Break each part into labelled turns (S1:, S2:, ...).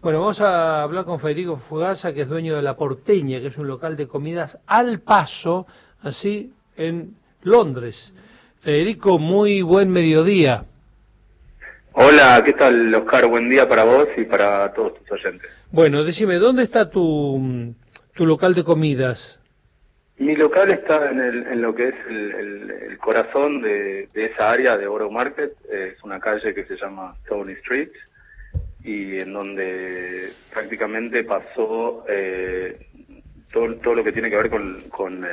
S1: Bueno, vamos a hablar con Federico Fugaza, que es dueño de La Porteña, que es un local de comidas al paso, así, en Londres. Federico, muy buen mediodía.
S2: Hola, ¿qué tal, Oscar? Buen día para vos y para todos tus oyentes.
S1: Bueno, decime, ¿dónde está tu local de comidas?
S2: Mi local está en lo que es el corazón de esa área de Borough Market. Es una calle que se llama Stony Street y en donde prácticamente pasó todo lo que tiene que ver con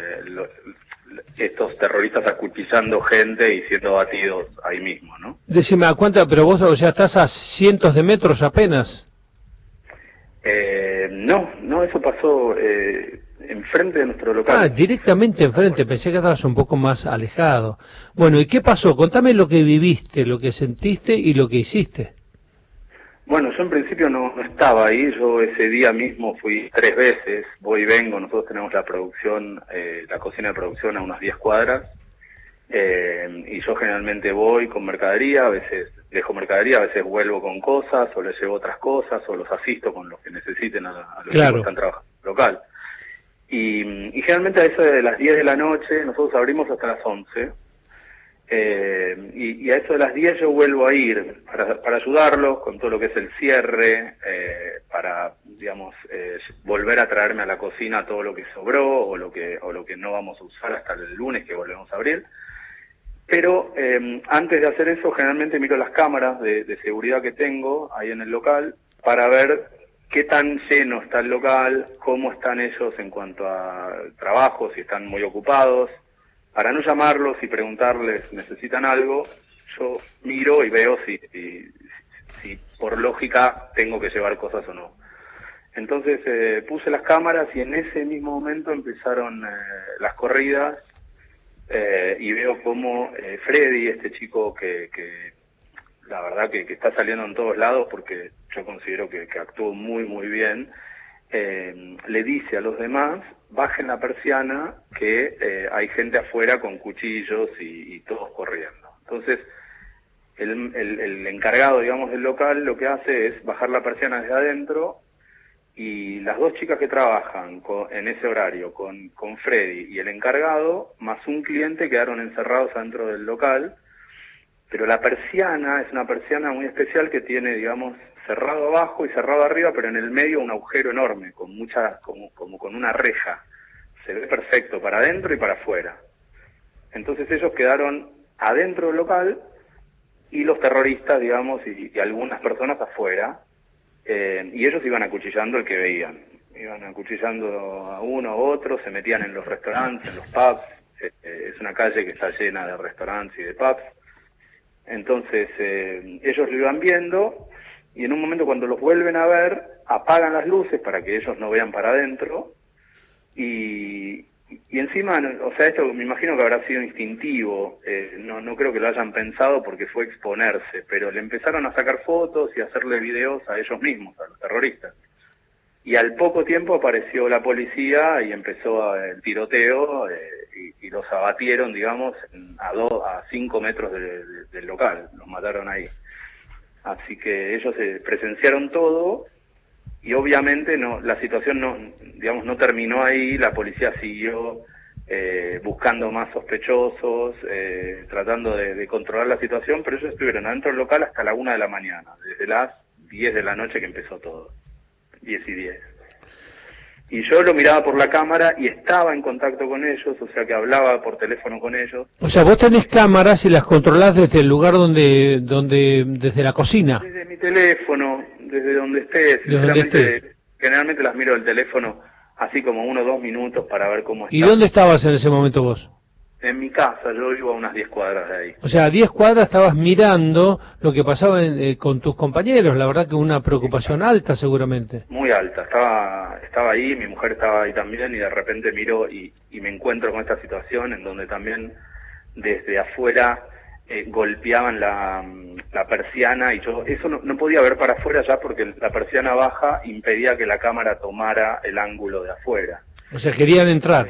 S2: estos terroristas acuchillando gente y siendo batidos ahí mismo, ¿no?
S1: Decime, ¿a cuánta? Pero vos, o sea, estás a cientos de metros apenas.
S2: No, eso pasó enfrente de nuestro local.
S1: Ah, directamente enfrente, pensé que estabas un poco más alejado. Bueno, ¿y qué pasó? Contame lo que viviste, lo que sentiste y lo que hiciste.
S2: Bueno, yo en principio no estaba ahí, yo ese día mismo fui 3 veces, voy y vengo, nosotros tenemos la producción, la cocina de producción a unas 10 cuadras, y yo generalmente voy con mercadería, a veces dejo mercadería, a veces vuelvo con cosas, o les llevo otras cosas, o los asisto con los que necesiten a los chicos que están trabajando en el local. Y generalmente a eso de las 10 de la noche, nosotros abrimos hasta las 11, y a eso de las 10 yo vuelvo a ir para ayudarlos con todo lo que es el cierre, para, digamos, volver a traerme a la cocina todo lo que sobró o lo que no vamos a usar hasta el lunes que volvemos a abrir. Pero antes de hacer eso, generalmente miro las cámaras de seguridad que tengo ahí en el local para ver qué tan lleno está el local, cómo están ellos en cuanto a trabajo, si están muy ocupados. Para no llamarlos y preguntarles necesitan algo, yo miro y veo si por lógica tengo que llevar cosas o no. Entonces puse las cámaras y en ese mismo momento empezaron las corridas. Y veo cómo Freddy, este chico que la verdad que está saliendo en todos lados porque yo considero que actuó muy bien, le dice a los demás, bajen la persiana que hay gente afuera con cuchillos y todos corriendo. Entonces el encargado, digamos, del local lo que hace es bajar la persiana desde adentro. Y las 2 chicas que trabajan en ese horario con Freddy y el encargado, más un cliente, quedaron encerrados dentro del local, pero la persiana es una persiana muy especial que tiene, digamos, cerrado abajo y cerrado arriba, pero en el medio un agujero enorme, con como con una reja. Se ve perfecto para adentro y para afuera. Entonces ellos quedaron adentro del local y los terroristas, digamos, y algunas personas afuera. Y ellos iban acuchillando al que veían, iban acuchillando a uno a otro, se metían en los restaurantes, en los pubs, es una calle que está llena de restaurantes y de pubs, entonces ellos lo iban viendo y en un momento cuando los vuelven a ver, apagan las luces para que ellos no vean para adentro y encima, o sea, esto me imagino que habrá sido instintivo, no creo que lo hayan pensado porque fue exponerse, pero le empezaron a sacar fotos y a hacerle videos a ellos mismos, a los terroristas. Y al poco tiempo apareció la policía y empezó el tiroteo y los abatieron, digamos, a 5 metros del local, los mataron ahí. Así que ellos presenciaron todo. Y obviamente la situación no terminó ahí, la policía siguió buscando más sospechosos, tratando de controlar la situación, pero ellos estuvieron adentro del local hasta la 1 de la mañana, desde las 10 de la noche que empezó todo, 10 y 10. Y yo lo miraba por la cámara y estaba en contacto con ellos, o sea que hablaba por teléfono con ellos.
S1: O sea, vos tenés cámaras y las controlás desde el lugar desde la cocina.
S2: Desde mi teléfono, desde donde esté, sinceramente, generalmente las miro del teléfono así como 1 o 2 minutos para ver cómo está.
S1: ¿Y dónde estabas en ese momento vos?
S2: En mi casa, yo vivo a unas 10 cuadras de ahí.
S1: O sea, a 10 cuadras estabas mirando lo que pasaba con tus compañeros, la verdad que una preocupación alta seguramente.
S2: Muy alta, estaba ahí, mi mujer estaba ahí también y de repente miro y me encuentro con esta situación en donde también desde afuera golpeaban la persiana y yo eso no podía ver para afuera ya porque la persiana baja impedía que la cámara tomara el ángulo de afuera.
S1: O sea, querían entrar.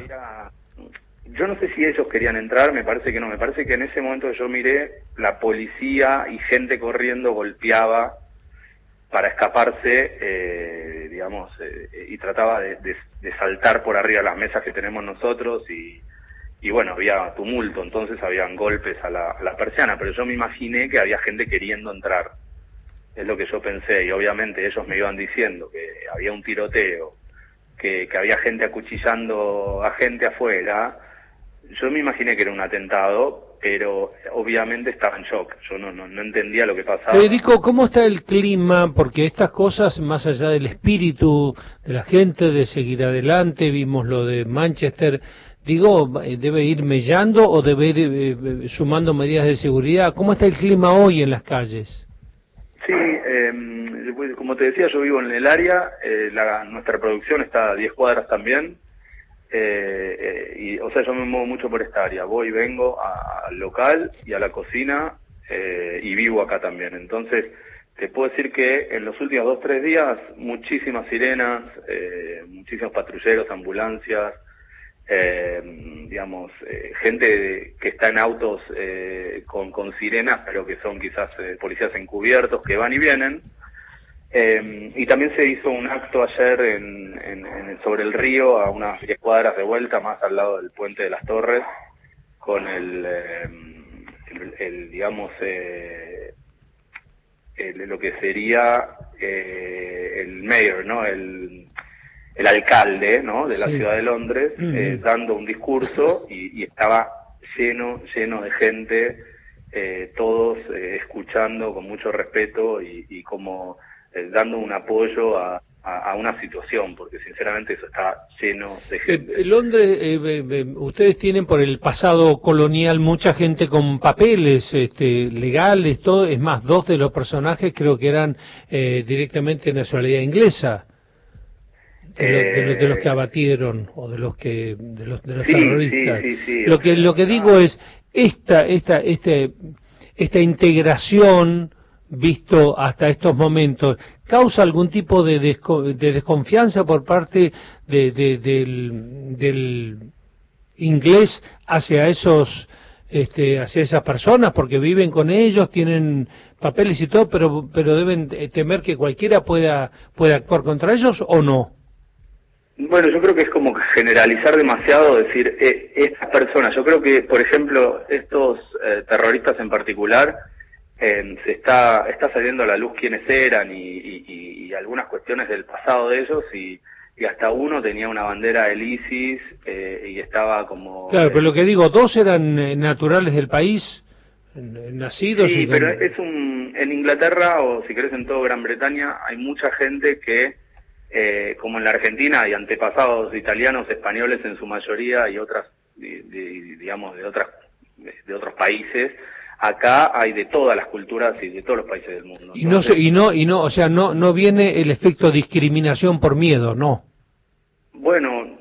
S2: Yo no sé si ellos querían entrar, me parece que no, me parece que en ese momento yo miré, la policía y gente corriendo golpeaba para escaparse, digamos, y trataba de saltar por arriba de las mesas que tenemos nosotros y bueno, había tumulto, entonces habían golpes a la persiana, pero yo me imaginé que había gente queriendo entrar, es lo que yo pensé, y obviamente ellos me iban diciendo que había un tiroteo, que había gente acuchillando a gente afuera. Yo me imaginé que era un atentado, pero obviamente estaba en shock, yo no entendía lo que pasaba.
S1: Federico, ¿cómo está el clima? Porque estas cosas, más allá del espíritu de la gente, de seguir adelante, vimos lo de Manchester, digo, ¿debe ir mellando o debe ir sumando medidas de seguridad? ¿Cómo está el clima hoy en las calles?
S2: Sí, como te decía, yo vivo en el área, nuestra producción está a 10 cuadras también, y o sea, yo me muevo mucho por esta área, voy y vengo al local y a la cocina, y vivo acá también. Entonces, te puedo decir que en los últimos 2 o 3 días, muchísimas sirenas, muchísimos patrulleros, ambulancias, digamos, gente que está en autos con sirenas, pero que son quizás policías encubiertos que van y vienen. Y también se hizo un acto ayer sobre el río, a unas 10 cuadras de vuelta, más al lado del Puente de las Torres, con digamos, lo que sería el mayor, ¿no? El alcalde, ¿no?, de la ciudad de Londres, dando un discurso y estaba lleno de gente, todos escuchando con mucho respeto y como dando un apoyo a una situación, porque sinceramente eso está lleno de gente.
S1: Londres, ustedes tienen por el pasado colonial mucha gente con papeles legales, todo, es más, 2 de los personajes creo que eran directamente de nacionalidad inglesa. De los que abatieron o de los terroristas.
S2: Sí,
S1: lo que digo es esta integración visto hasta estos momentos causa algún tipo de desconfianza por parte del inglés hacia hacia esas personas, porque viven con ellos, tienen papeles y todo, pero deben temer que cualquiera pueda actuar contra ellos, ¿o no?
S2: Bueno, yo creo que es como generalizar demasiado, decir, estas personas, yo creo que, por ejemplo, estos terroristas en particular, se está saliendo a la luz quiénes eran y algunas cuestiones del pasado de ellos, y hasta uno tenía una bandera del ISIS, y estaba como...
S1: Claro, pero lo que digo, 2 eran naturales del país, nacidos...
S2: Sí, pero en Inglaterra, o si querés en todo Gran Bretaña, hay mucha gente que... como en la Argentina hay antepasados italianos, españoles en su mayoría y otras, digamos, de otros países. Acá hay de todas las culturas y de todos los países del mundo.
S1: O sea, no viene el efecto discriminación por miedo, ¿no?
S2: Bueno,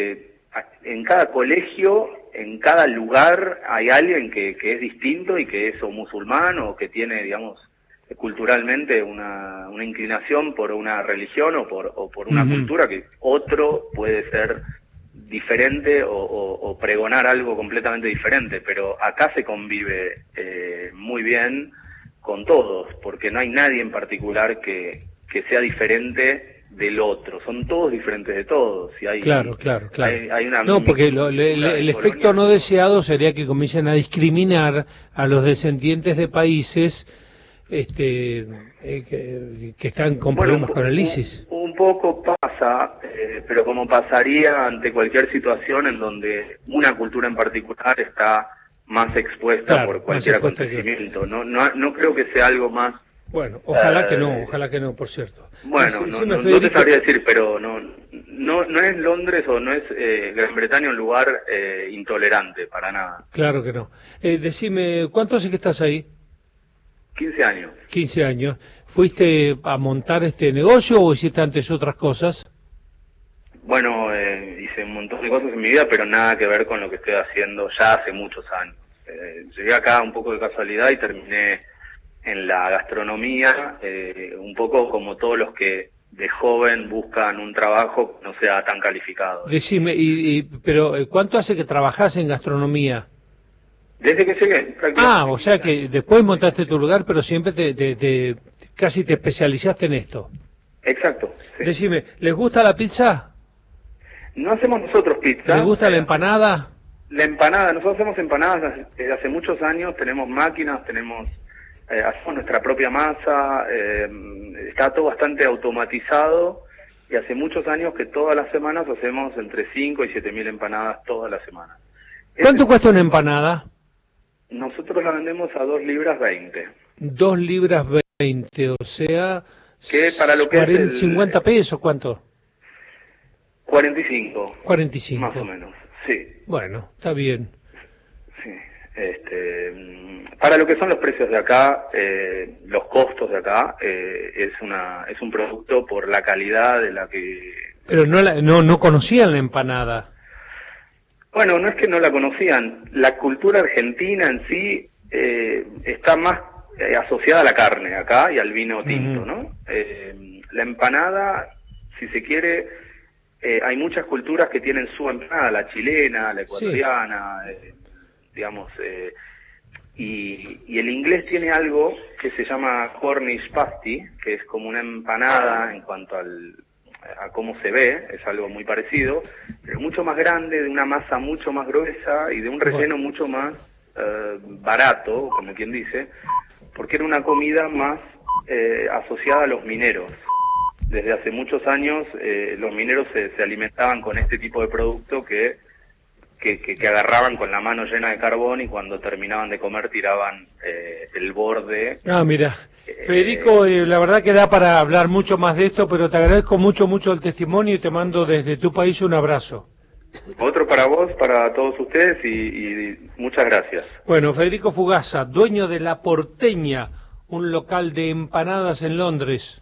S2: en cada colegio, en cada lugar hay alguien que es distinto y que es o musulmán o que tiene, digamos, culturalmente una inclinación por una religión o por una cultura, que otro puede ser diferente o pregonar algo completamente diferente, pero acá se convive muy bien con todos, porque no hay nadie en particular que sea diferente del otro, son todos diferentes de todos. Y hay,
S1: claro.
S2: Hay una
S1: porque el efecto no deseado sería que comiencen a discriminar a los descendientes de países que están con problemas con el ISIS.
S2: Un poco pasa, pero como pasaría ante cualquier situación en donde una cultura en particular está más expuesta por cualquier acontecimiento. No creo que sea algo más...
S1: Bueno, ojalá que no, por cierto.
S2: Bueno, no te sabría decir, pero no es Londres o no es Gran Bretaña un lugar intolerante, para nada.
S1: Claro que no. Decime, ¿cuánto hace que estás ahí?
S2: 15 años.
S1: 15 años. ¿Fuiste a montar este negocio o hiciste antes otras cosas?
S2: Bueno, hice un montón de cosas en mi vida, pero nada que ver con lo que estoy haciendo ya hace muchos años. Llegué acá un poco de casualidad y terminé en la gastronomía, un poco como todos los que de joven buscan un trabajo que no sea tan calificado.
S1: Decime, pero ¿cuánto hace que trabajás en gastronomía?
S2: Desde que llegué, prácticamente.
S1: O sea que después montaste tu lugar, pero siempre casi te especializaste en esto.
S2: Exacto. Sí.
S1: Decime, ¿les gusta la pizza?
S2: No hacemos nosotros pizza.
S1: ¿Les gusta la empanada?
S2: La empanada, nosotros hacemos empanadas desde hace muchos años, tenemos máquinas, hacemos nuestra propia masa, está todo bastante automatizado y hace muchos años que todas las semanas hacemos entre 5 y 7.000 empanadas todas las semanas.
S1: ¿Cuánto cuesta una empanada?
S2: Nosotros la vendemos a 2 libras 20.
S1: 2 libras 20, o sea,
S2: Que para lo que
S1: 40,
S2: es
S1: 50 pesos, ¿cuánto?
S2: 45.
S1: 45.
S2: Más o menos, sí.
S1: Bueno, está bien.
S2: Sí. Para lo que son los precios de acá, los costos de acá, es un producto por la calidad de la que...
S1: Pero no conocían la empanada.
S2: Bueno, no es que no la conocían, la cultura argentina en sí está más asociada a la carne acá y al vino tinto, ¿no? La empanada, si se quiere, hay muchas culturas que tienen su empanada, la chilena, la ecuatoriana, digamos, y el inglés tiene algo que se llama Cornish pasty, que es como una empanada en cuanto a cómo se ve, es algo muy parecido, pero mucho más grande, de una masa mucho más gruesa y de un relleno mucho más barato, como quien dice, porque era una comida más asociada a los mineros. Desde hace muchos años los mineros se alimentaban con este tipo de producto que agarraban con la mano llena de carbón y cuando terminaban de comer tiraban el borde.
S1: Ah, mira. Federico, la verdad que da para hablar mucho más de esto, pero te agradezco mucho el testimonio y te mando desde tu país un abrazo.
S2: Otro para vos, para todos ustedes y muchas gracias.
S1: Bueno, Federico Fugaza, dueño de La Porteña, un local de empanadas en Londres.